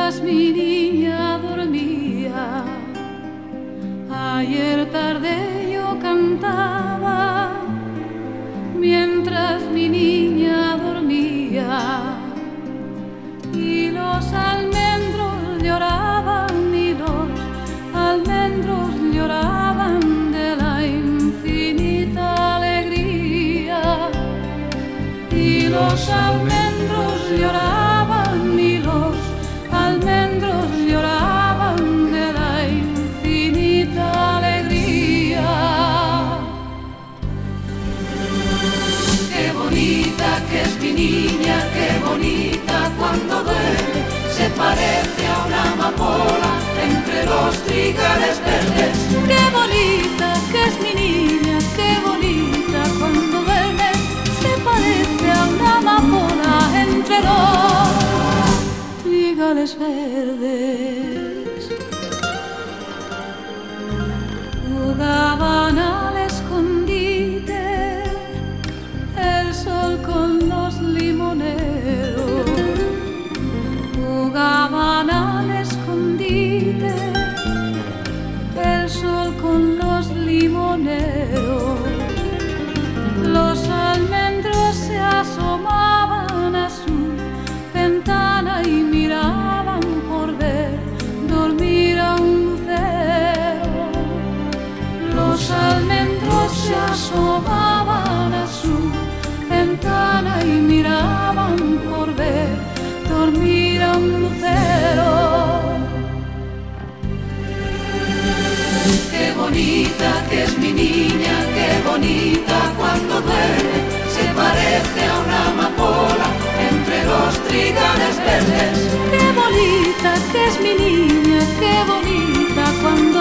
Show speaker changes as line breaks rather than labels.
mientras mi niña dormía. Ayer tarde yo cantaba mientras mi niña dormía, y los almendros lloraban, y los almendros lloraban de la infinita alegría, y los almendros lloraban, y los almendros lloraban de la infinita alegría. Qué bonita que es mi niña, qué bonita cuando duerme, se parece a una amapola entre los trigales verdes. Qué bonita que es mi niña, qué bonita cuando duerme, se parece a una amapola entre los trigales verdes. Jugaban al escondite el sol con los limoneros, jugaban al escondite el sol con los limoneros. Los almendros se asomaban a su ventana y miraban por ver dormir a un lucero. Los almendros se asomaban a su ventana y miraban por ver dormir a un lucero. Qué bonita que es mi niña, qué bonita cuando duerme, se parece a una amapola entre los trigales verdes. Qué bonita que es mi niña, qué bonita cuando